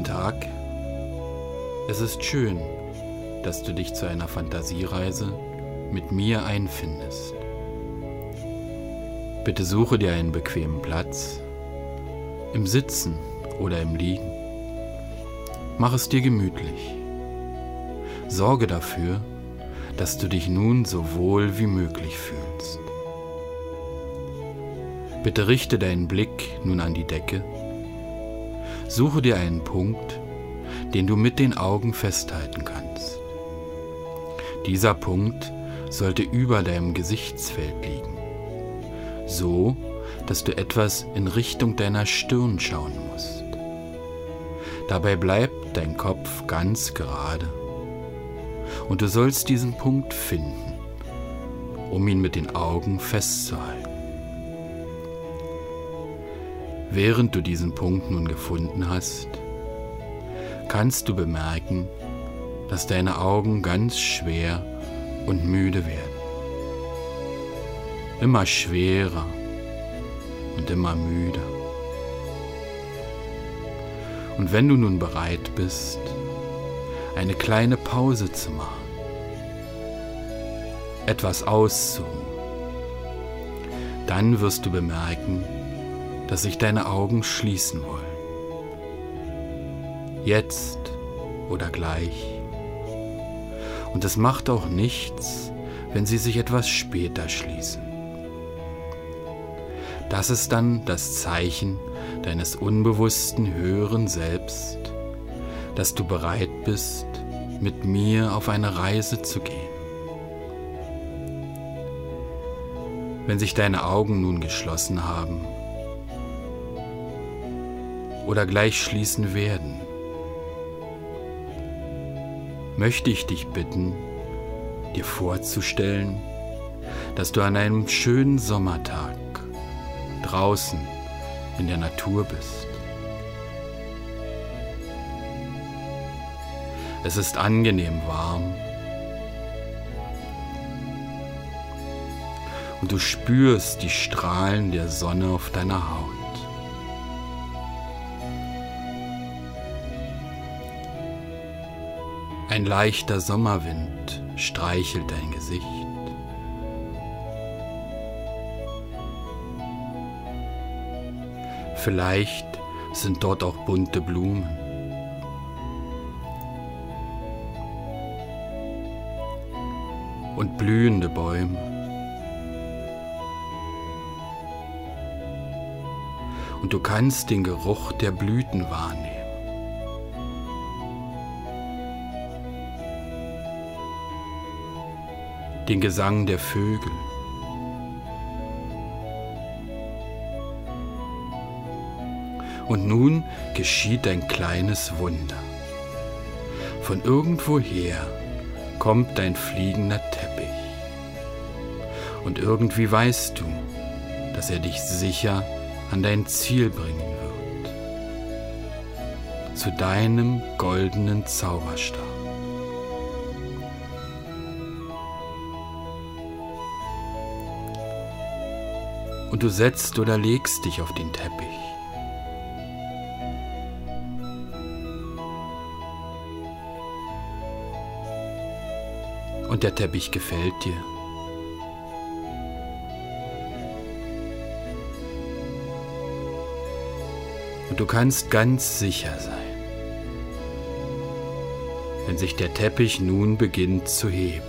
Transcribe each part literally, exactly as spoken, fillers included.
Guten Tag. Es ist schön, dass du dich zu einer Fantasiereise mit mir einfindest. Bitte suche dir einen bequemen Platz, im Sitzen oder im Liegen. Mach es dir gemütlich. Sorge dafür, dass du dich nun so wohl wie möglich fühlst. Bitte richte deinen Blick nun an die Decke. Suche dir einen Punkt, den du mit den Augen festhalten kannst. Dieser Punkt sollte über deinem Gesichtsfeld liegen, so dass du etwas in Richtung deiner Stirn schauen musst. Dabei bleibt dein Kopf ganz gerade und du sollst diesen Punkt finden, um ihn mit den Augen festzuhalten. Während du diesen Punkt nun gefunden hast, kannst du bemerken, dass deine Augen ganz schwer und müde werden. Immer schwerer und immer müder. Und wenn du nun bereit bist, eine kleine Pause zu machen, etwas auszuruhen, dann wirst du bemerken, dass sich deine Augen schließen wollen. Jetzt oder gleich. Und es macht auch nichts, wenn sie sich etwas später schließen. Das ist dann das Zeichen deines unbewussten höheren Selbst, dass du bereit bist, mit mir auf eine Reise zu gehen. Wenn sich deine Augen nun geschlossen haben oder gleich schließen werden, möchte ich dich bitten, dir vorzustellen, dass du an einem schönen Sommertag draußen in der Natur bist. Es ist angenehm warm und du spürst die Strahlen der Sonne auf deiner Haut. Ein leichter Sommerwind streichelt dein Gesicht. Vielleicht sind dort auch bunte Blumen. Und blühende Bäume. Und du kannst den Geruch der Blüten wahrnehmen. Den Gesang der Vögel. Und nun geschieht ein kleines Wunder. Von irgendwoher kommt ein fliegender Teppich. Und irgendwie weißt du, dass er dich sicher an dein Ziel bringen wird. Zu deinem goldenen Zauberstab. Und du setzt oder legst dich auf den Teppich. Und der Teppich gefällt dir. Und du kannst ganz sicher sein, wenn sich der Teppich nun beginnt zu heben.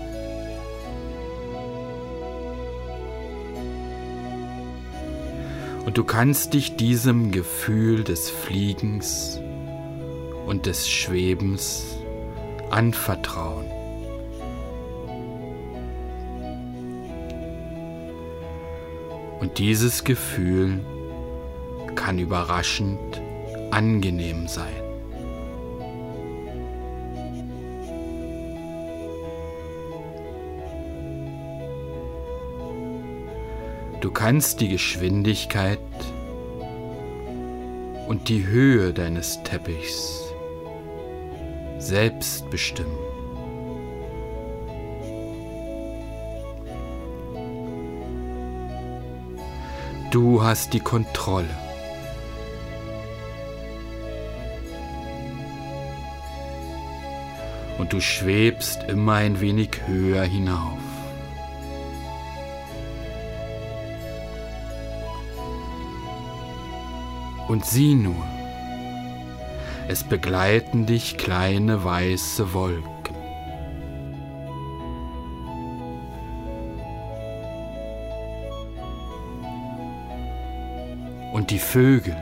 Und du kannst dich diesem Gefühl des Fliegens und des Schwebens anvertrauen. Und dieses Gefühl kann überraschend angenehm sein. Du kannst die Geschwindigkeit und die Höhe deines Teppichs selbst bestimmen. Du hast die Kontrolle. und du schwebst immer ein wenig höher hinauf. Und sieh nur, es begleiten dich kleine weiße Wolken. Und die Vögel.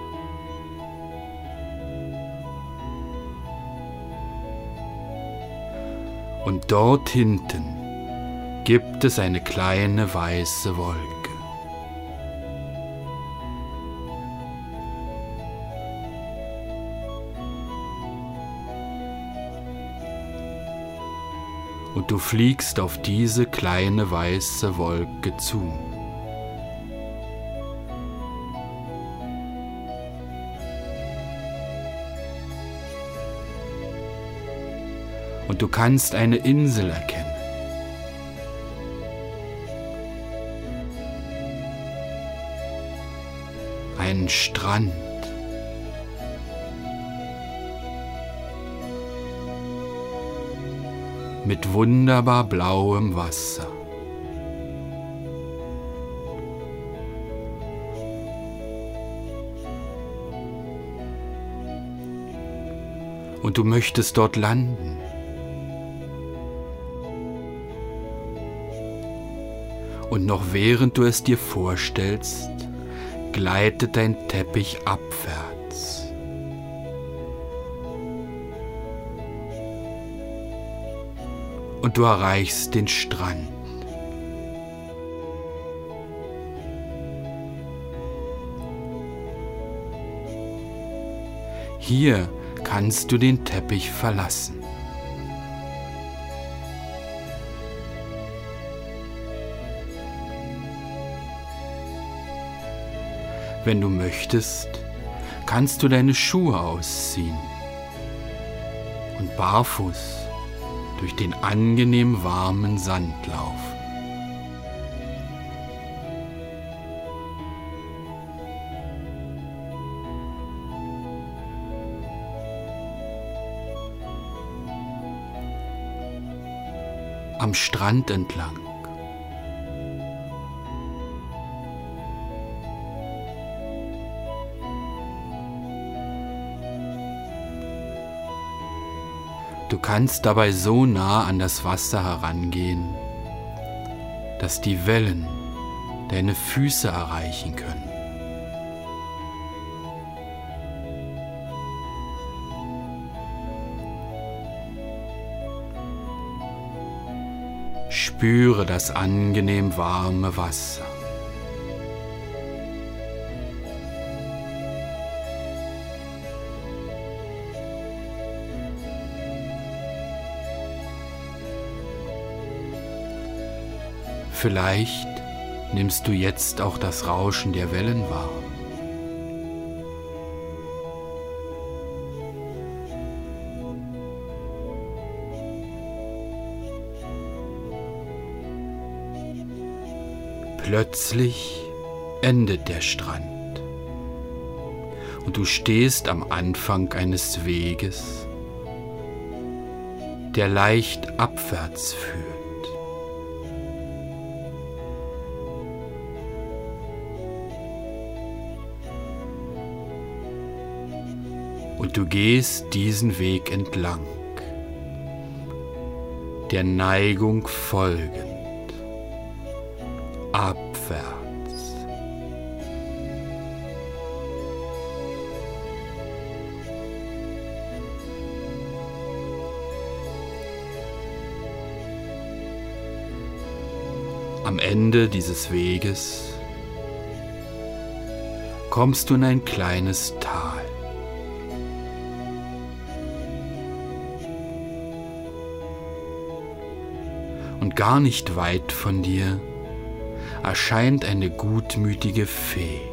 Und dort hinten gibt es eine kleine weiße Wolke. Und du fliegst auf diese kleine weiße Wolke zu. Und du kannst eine Insel erkennen. Einen Strand. Mit wunderbar blauem Wasser. Und du möchtest dort landen. Und noch während du es dir vorstellst, gleitet dein Teppich abwärts. Und du erreichst den Strand. Hier kannst du den Teppich verlassen. Wenn du möchtest, kannst du deine Schuhe ausziehen und barfuß durch den angenehm warmen Sand laufen. Am Strand entlang. Du kannst dabei so nah an das Wasser herangehen, dass die Wellen deine Füße erreichen können. Spüre das angenehm warme Wasser. Vielleicht nimmst du jetzt auch das Rauschen der Wellen wahr. Plötzlich endet der Strand und du stehst am Anfang eines Weges, der leicht abwärts führt. Und du gehst diesen Weg entlang, der Neigung folgend, abwärts. Am Ende dieses Weges kommst du in ein kleines Tal. Und gar nicht weit von dir erscheint eine gutmütige Fee.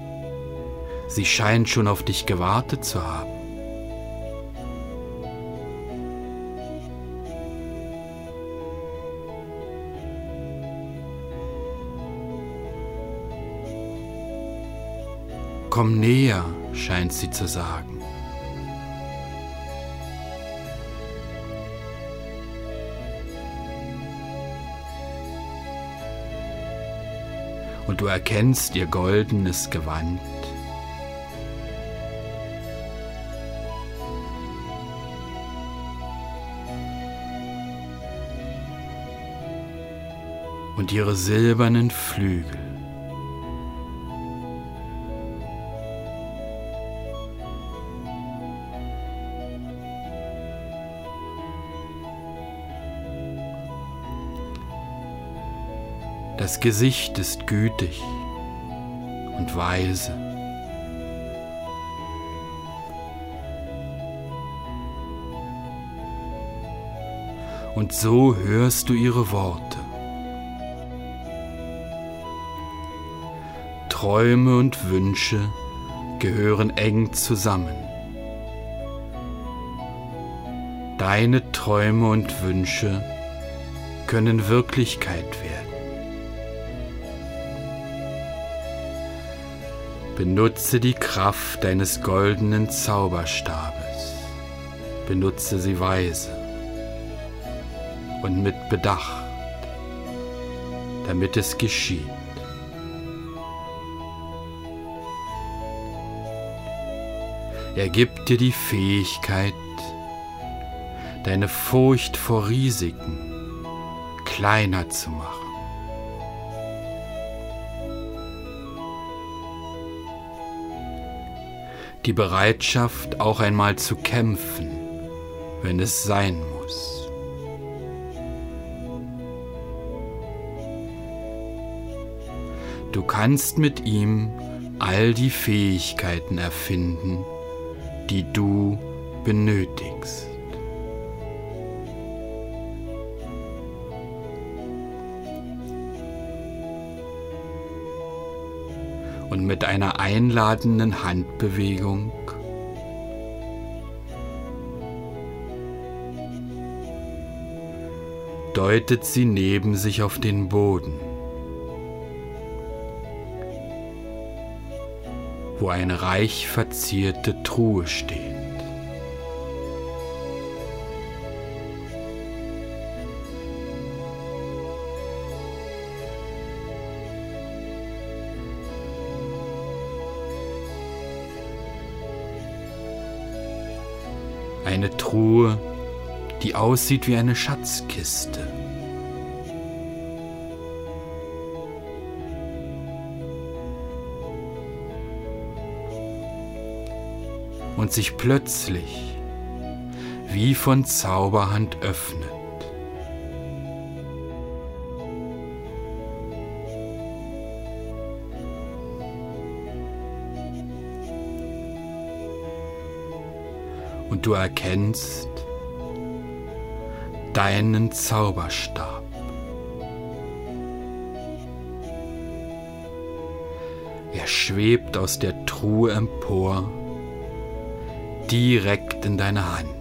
Sie scheint schon auf dich gewartet zu haben. Komm näher, scheint sie zu sagen. Und du erkennst ihr goldenes Gewand. Und ihre silbernen Flügel. Das Gesicht ist gütig und weise. Und so hörst du ihre Worte. Träume und Wünsche gehören eng zusammen. Deine Träume und Wünsche können Wirklichkeit werden. Benutze die Kraft deines goldenen Zauberstabes. Benutze sie weise und mit Bedacht, damit es geschieht. Er gibt dir die Fähigkeit, deine Furcht vor Risiken kleiner zu machen. Die Bereitschaft, auch einmal zu kämpfen, wenn es sein muss. Du kannst mit ihm all die Fähigkeiten erfinden, die du benötigst. Und mit einer einladenden Handbewegung deutet sie neben sich auf den Boden, wo eine reich verzierte Truhe steht. Eine Truhe, die aussieht wie eine Schatzkiste. Und sich plötzlich wie von Zauberhand öffnet. Und du erkennst deinen Zauberstab. Er schwebt aus der Truhe empor, direkt in deine Hand.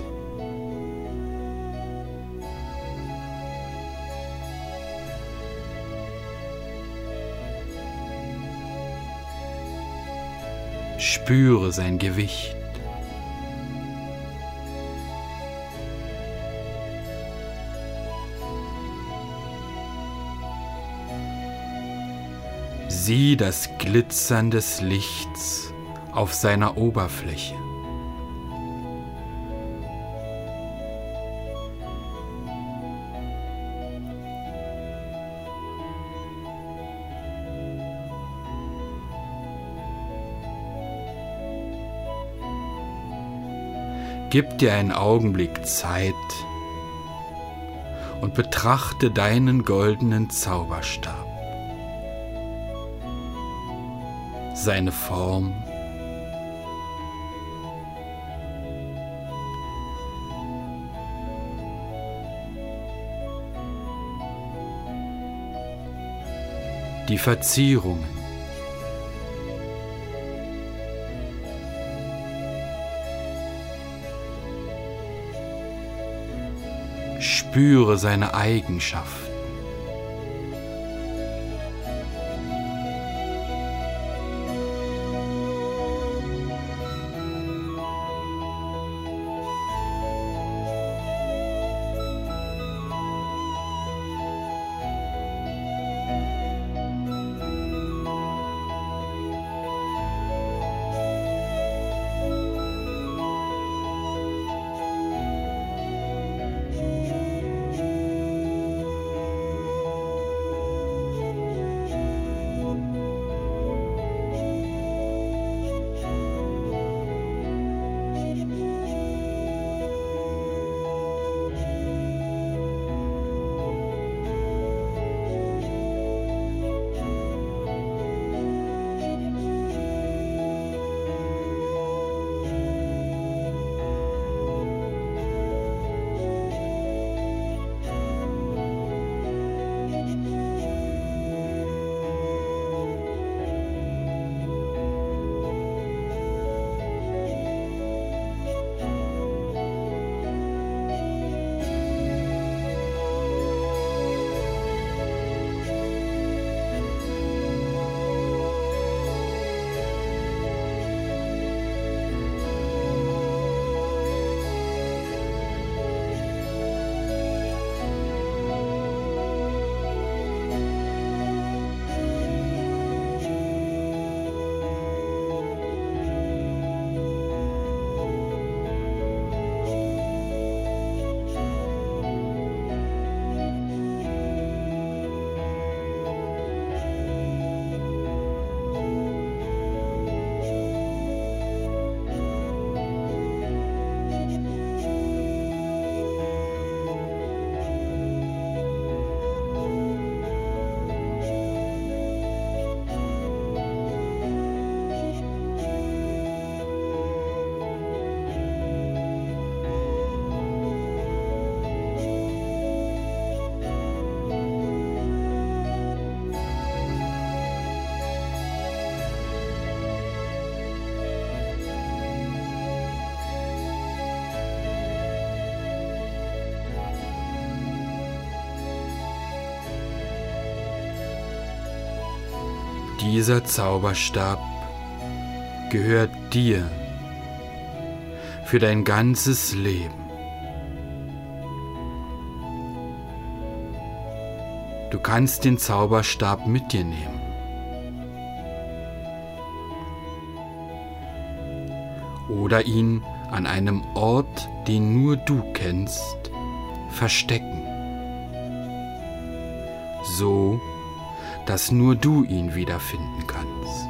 Spüre sein Gewicht. Sieh das Glitzern des Lichts auf seiner Oberfläche. Gib dir einen Augenblick Zeit und betrachte deinen goldenen Zauberstab. Seine Form, die Verzierungen, spüre seine Eigenschaften. dieser Zauberstab gehört dir für dein ganzes Leben. Du kannst den Zauberstab mit dir nehmen. Oder ihn an einem Ort, den nur du kennst, verstecken. So, dass nur du ihn wiederfinden kannst.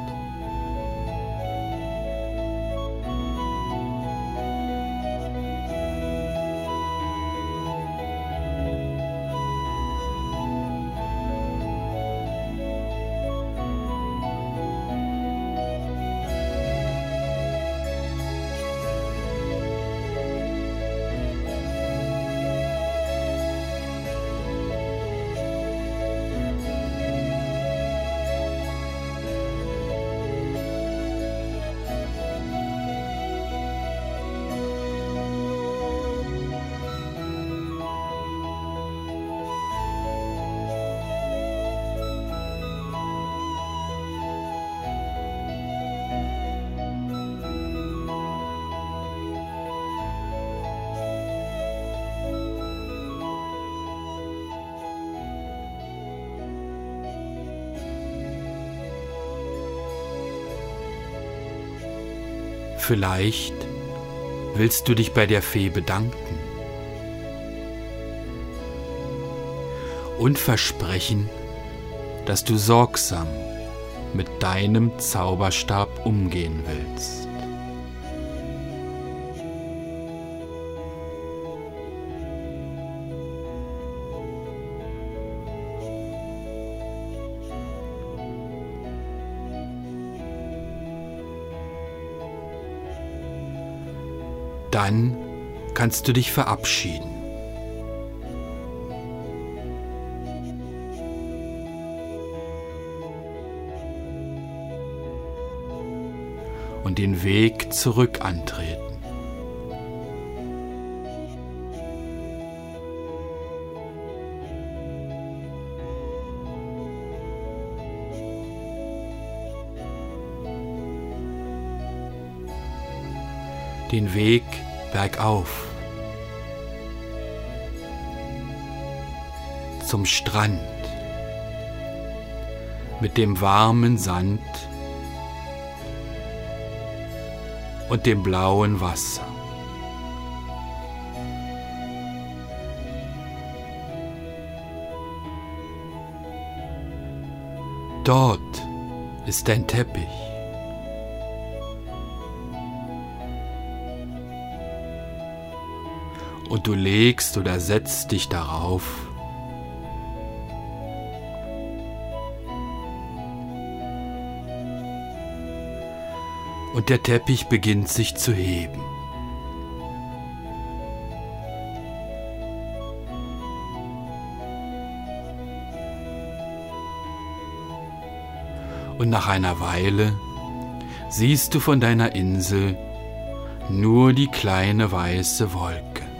Vielleicht willst du dich bei der Fee bedanken und versprechen, dass du sorgsam mit deinem Zauberstab umgehen willst. Dann kannst du dich verabschieden. Und den Weg zurück antreten. Den Weg bergauf zum Strand mit dem warmen Sand und dem blauen Wasser. Dort ist dein Teppich. Und du legst oder setzt dich darauf. Und der Teppich beginnt sich zu heben. Und nach einer Weile siehst du von deiner Insel nur die kleine weiße Wolke.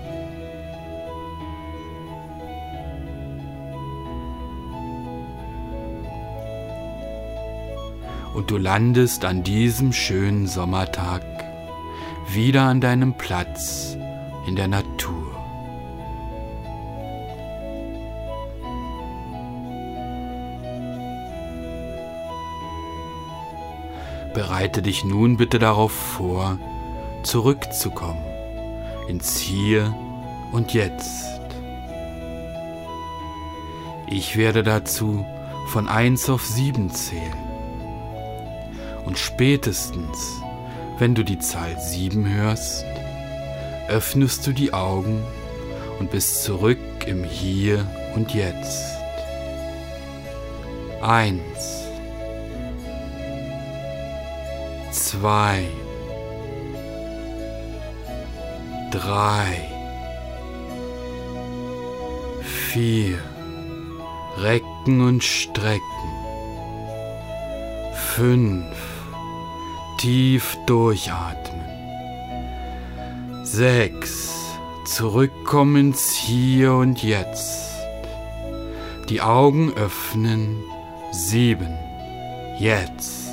Und du landest an diesem schönen Sommertag wieder an deinem Platz in der Natur. Bereite dich nun bitte darauf vor, zurückzukommen ins Hier und Jetzt. Ich werde dazu von eins auf sieben zählen. Und spätestens, wenn du die Zahl sieben hörst, öffnest du die Augen und bist zurück im Hier und Jetzt. Eins, zwei, drei, vier, recken und strecken, fünf, tief durchatmen. Sechs. Zurückkommen ins Hier und Jetzt. Die Augen öffnen. Sieben. Jetzt.